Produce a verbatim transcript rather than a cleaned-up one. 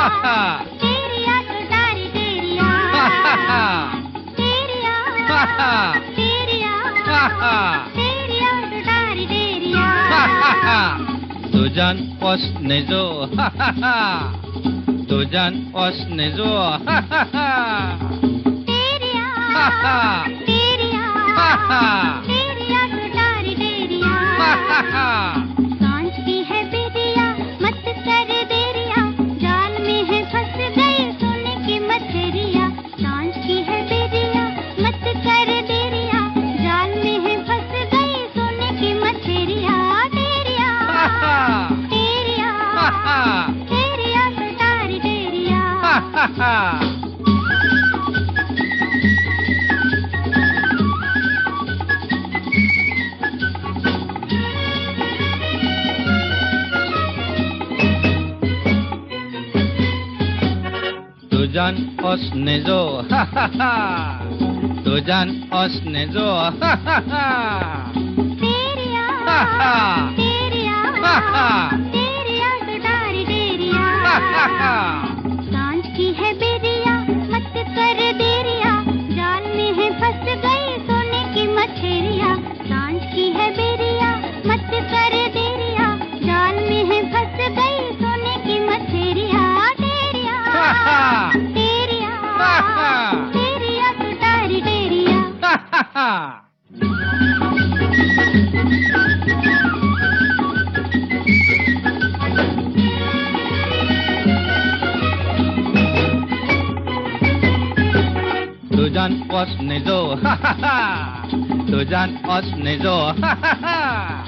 तेरिया तो तारी तेरिया, तेरिया, तेरिया, तेरिया तो तारी तेरिया. Tujan os nezo, tujan os nezo. तेरिया, तेरिया, तेरिया तो तारी तेरिया. सांझ की है बेरिया, मत कर देरिया, जाल में है फंस गए सोने की मछलियाँ. सांझ की है बेरिया, मत कर देरिया, जाल में है फंस गए सोने की मछलियाँ. तेरिया, तेरिया, तेरिया तो तारी तेरिया. Tujan os nezo, tujan os nezo. तेरिया, तेरिया, तेरिया तो तारी तेरिया. सांझ की है बेरिया, मत कर देरिया, जाल में है फंस गए सोने की मछलियाँ. सांझ की है बेरिया, मत कर देरिया, जाल में है फंस गए सोने की मछलियाँ. तेरिया, तेरिया, तेरिया तो तारी तेरिया. Tujan os nezo, tujan os nezo.